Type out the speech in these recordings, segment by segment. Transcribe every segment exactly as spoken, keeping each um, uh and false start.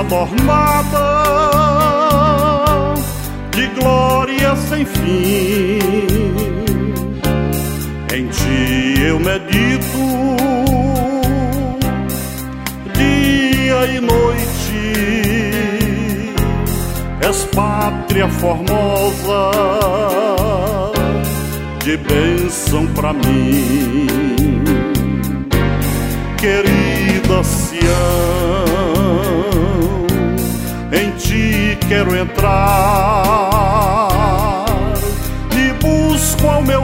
adornada de glória sem fim. Em ti eu medito dia e noite. És pátria formosa de bênção pra mim. Querida Sião, em ti quero entrar e busco ao meu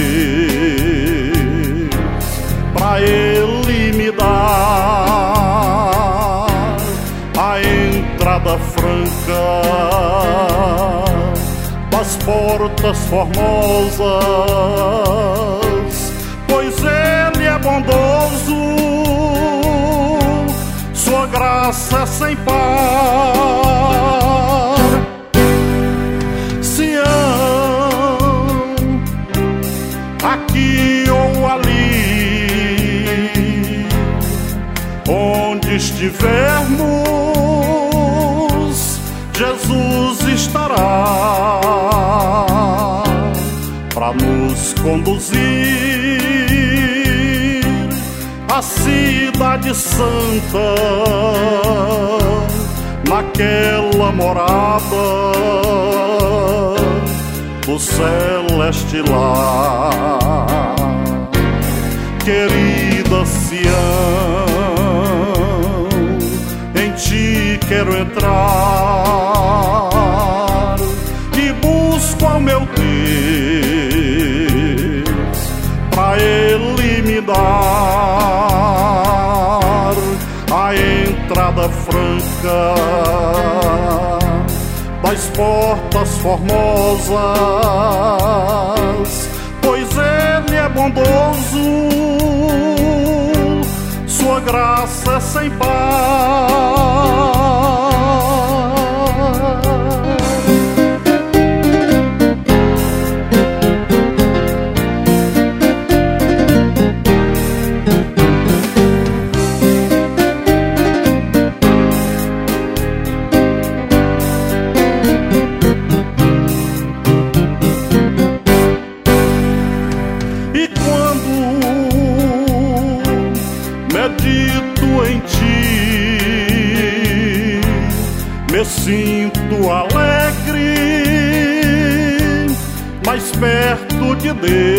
Deus pra Ele me dar a entrada franca das portas formosas, pois Ele é bondoso, sua graça é sem par. Sião, aqui ou ali, onde estivermos, Jesus estará para nos conduzir à cidade santa, naquela morada do celeste lar. Querida Sião, em ti quero entrar e busco ao meu Deus pra Ele me dar a entrada franca das portas formosas, pois Ele é bondoso, sua graça é sem par. Medito em ti, me sinto alegre, mais perto de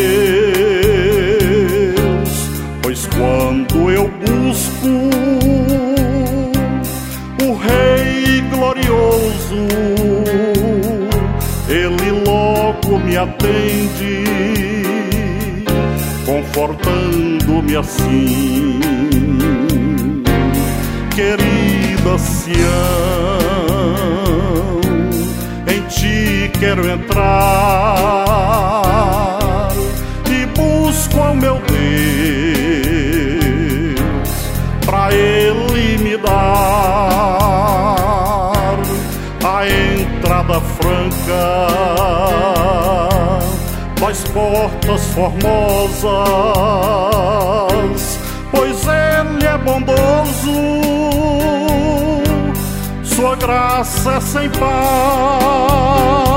Deus, pois quando eu busco o Rei glorioso, Ele logo me atende, confortando-me assim. Querida Sião, em ti quero entrar e busco ao meu Deus pra Ele me dar a entrada franca das portas formosas, pois Ele é bondoso, sua graça é sem par.